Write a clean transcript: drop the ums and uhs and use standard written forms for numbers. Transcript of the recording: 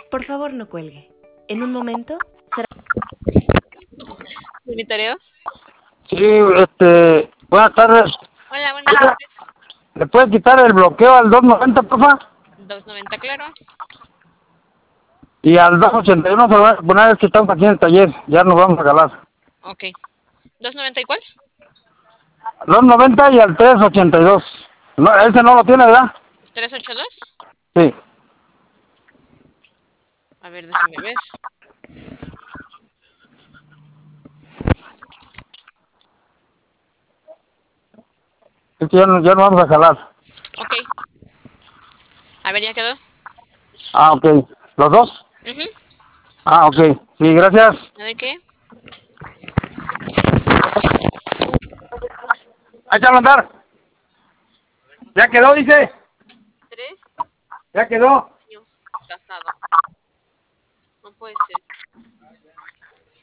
Por favor, no cuelgue. En un momento será... ¿Unitario? Sí, buenas tardes. Hola, buenas tardes. ¿Le puede quitar el bloqueo al 290, porfa? 290, claro. Y al 281 se lo voy a poner, es que estamos aquí en el taller, ya nos vamos a calar. Ok. ¿290 y cuál? 290 y al 382. No, ese no lo tiene, ¿verdad? ¿382? Sí. A ver, déjame ver. Es que ya no vamos a calar. Ok. A ver, ya quedó. Ah, ok. ¿Los dos? Mhm. Ah, ok. Sí, gracias. ¿De qué? Ahí está a andar. Ya quedó, dice. 3 Ya quedó. años casado. No puede ser.